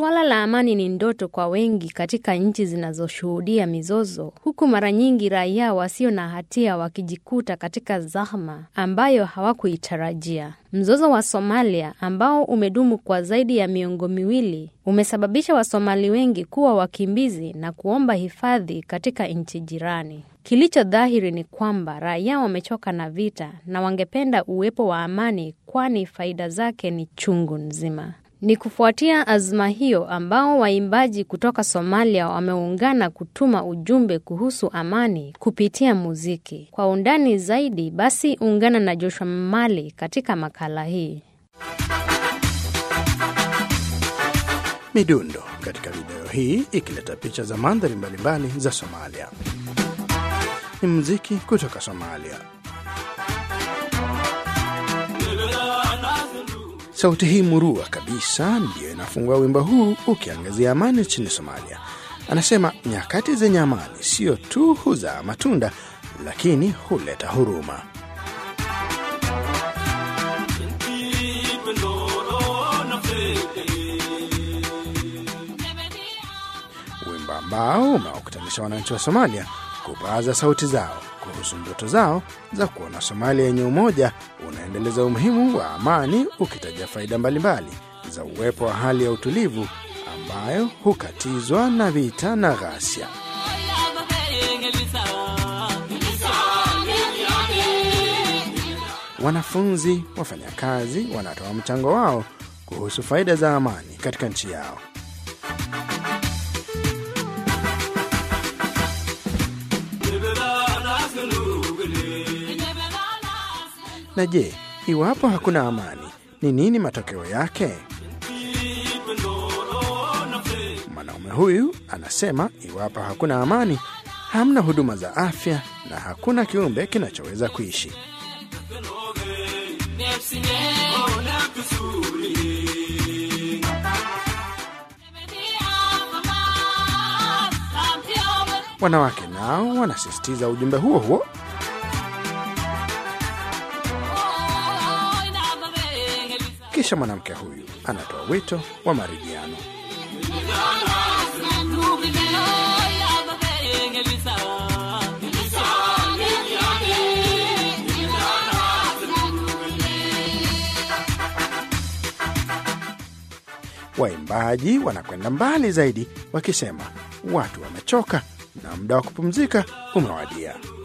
Suala la amani ni ndoto kwa wengi katika nchi zinazoshuhudia mizozo, huku mara nyingi raia wasio na hatia wakijikuta katika zahma ambayo hawakuitarajia. Mzozo wa Somalia ambao umedumu kwa zaidi ya miongo miwili umesababisha Wasomali wengi kuwa wakimbizi na kuomba hifadhi katika nchi jirani. Kilicho dhahiri ni kwamba raia wamechoka na vita na wangependa uwepo wa amani, kwani faida zake ni chungu nzima. Ni kufuatia azma hiyo ambao waimbaji kutoka Somalia wameungana kutuma ujumbe kuhusu amani kupitia muziki. Kwa undani zaidi, basi ungana na Joshua Mali katika makala hii. Midundo katika video hii ikileta picha za mandhari mbalimbali za Somalia. Ni muziki kutoka Somalia. Sauti hii murua kabisa ndiyo inafungua wimbo huu ukiangazia amani nchini Somalia. Anasema nyakati zenye amani sio tu huzaa matunda, lakini huleta huruma. Wimbo ambao umewakutanisha wananchi wa Somalia kupaza sauti zao kuhusu ndoto zao za kuona Somalia yenye umoja, unaendeleza umuhimu wa amani, ukitaja faida mbalimbali za uwepo wa hali ya utulivu ambayo hukatizwa na vita na ghasia. Wanafunzi, wafanyakazi wanatoa mchango wao kuhusu faida za amani katika nchi yao. Na je, iwapo hakuna amani, ni nini matokeo yake? Mwanaume huyu anasema iwapo hakuna amani, hamna huduma za afya na hakuna kiumbe kinachoweza kuishi. Wanawake nao wanasisitiza ujumbe huo huo. Kisha mwanamke huyu anatoa wito wa maridhiano. Waimbaji wanakwenda mbali zaidi wakisema watu wamechoka na muda wa kupumzika umewadia.